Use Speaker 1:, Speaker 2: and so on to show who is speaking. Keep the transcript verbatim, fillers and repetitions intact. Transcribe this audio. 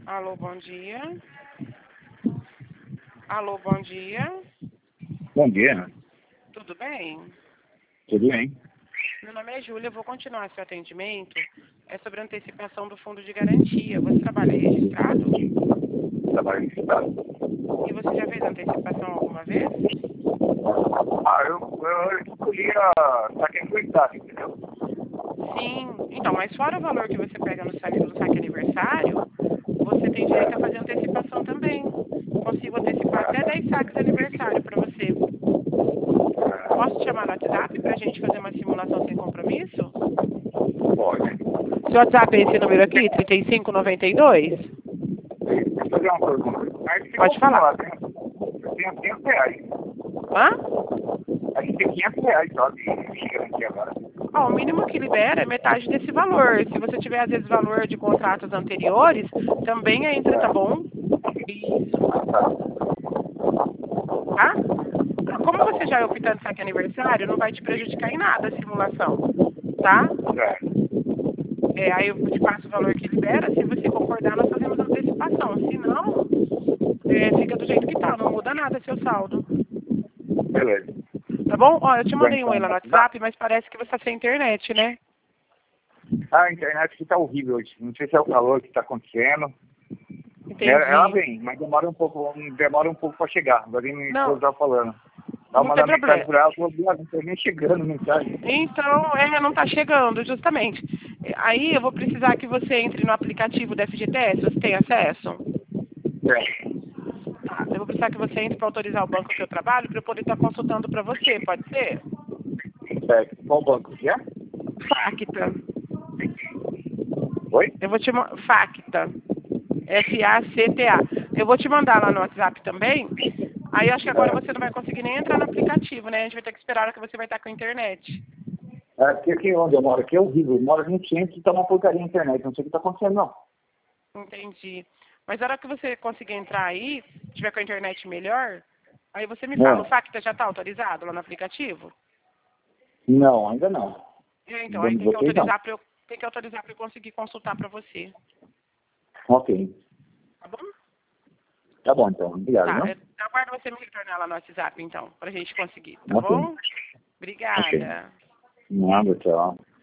Speaker 1: Alô, bom dia. Alô, bom dia.
Speaker 2: Bom dia,
Speaker 1: Tudo bem?
Speaker 2: tudo bem?
Speaker 1: Meu nome é Júlia, eu vou continuar seu atendimento. É sobre a antecipação do fundo de garantia. Você trabalha registrado?
Speaker 2: Trabalho em estado.
Speaker 1: E você já fez antecipação alguma vez?
Speaker 2: Ah, eu, eu escolhi a saque equidade, entendeu?
Speaker 1: Sim. Então, mas fora o valor que você pega no saque, no saque aniversário, você tem direito a fazer antecipação também. Consigo antecipar até dez saques de aniversário para você. Posso te chamar no WhatsApp para a gente fazer uma simulação sem compromisso?
Speaker 2: Pode.
Speaker 1: Seu WhatsApp é esse número aqui, trinta e cinco, noventa e dois?
Speaker 2: Deixa eu fazer uma pergunta. Mas se
Speaker 1: Pode
Speaker 2: for
Speaker 1: falar.
Speaker 2: lá, tem, eu tenho quinhentos reais.
Speaker 1: Hã?
Speaker 2: A gente tem quinhentos reais só de de garantia agora.
Speaker 1: Ó, o mínimo que libera é metade desse valor. Se você tiver, às vezes, valor de contratos anteriores, também entra, tá bom? Isso. Tá? Como você já é optando saque aniversário, não vai te prejudicar em nada a simulação, tá?
Speaker 2: É.
Speaker 1: É, aí eu te passo o valor que libera, se você concordar, nós fazemos antecipação. Se não, é, fica do jeito que tá, não muda nada seu saldo.
Speaker 2: Beleza.
Speaker 1: Tá bom? Ó, eu te mandei um
Speaker 2: Então,
Speaker 1: e lá no WhatsApp, mas parece que você tá sem internet, né?
Speaker 2: a internet aqui tá horrível hoje. Não sei se é o calor que tá acontecendo.
Speaker 1: Entendi.
Speaker 2: Ela, ela vem, mas demora um pouco, demora um pouco pra chegar. Agora minha
Speaker 1: Não.
Speaker 2: esposa tava falando. Tava
Speaker 1: Não tem
Speaker 2: mandando mensagem
Speaker 1: problema.
Speaker 2: pra ela, falou, "Viado, não tá nem chegando mensagem."
Speaker 1: Então, é, não tá chegando, justamente. Aí eu vou precisar que você entre no aplicativo da F G T S, você tem acesso?
Speaker 2: É.
Speaker 1: Tá, eu vou precisar que você entre para autorizar o banco que eu trabalho para eu poder estar consultando para você, pode ser?
Speaker 2: Certo. Qual banco que é?
Speaker 1: Facta.
Speaker 2: Oi?
Speaker 1: Eu vou te mandar. Facta. F A C T A. Eu vou te mandar lá no WhatsApp também. Aí eu acho que agora você não vai conseguir nem entrar no aplicativo, né? A gente vai ter que esperar a hora que você vai estar com a internet.
Speaker 2: É, porque aqui onde eu moro, aqui é horrível. Eu moro no centro e tá uma porcaria na internet. Não sei o que tá acontecendo, não.
Speaker 1: Entendi. Mas a hora que você conseguir entrar aí, tiver com a internet melhor, aí você me
Speaker 2: Não.
Speaker 1: fala, o Facta já está autorizado lá no aplicativo?
Speaker 2: Não, ainda não.
Speaker 1: É, então,
Speaker 2: Bom,
Speaker 1: aí tem que
Speaker 2: vocês não.
Speaker 1: autorizar para eu, tem que autorizar para eu conseguir consultar para você.
Speaker 2: Ok.
Speaker 1: Tá bom?
Speaker 2: Tá bom, então. Obrigado,
Speaker 1: Tá,
Speaker 2: não?
Speaker 1: eu aguardo você me retornar lá no WhatsApp, então, pra gente conseguir, tá
Speaker 2: Ok.
Speaker 1: bom? Obrigada.
Speaker 2: Ok. Nada, tchau.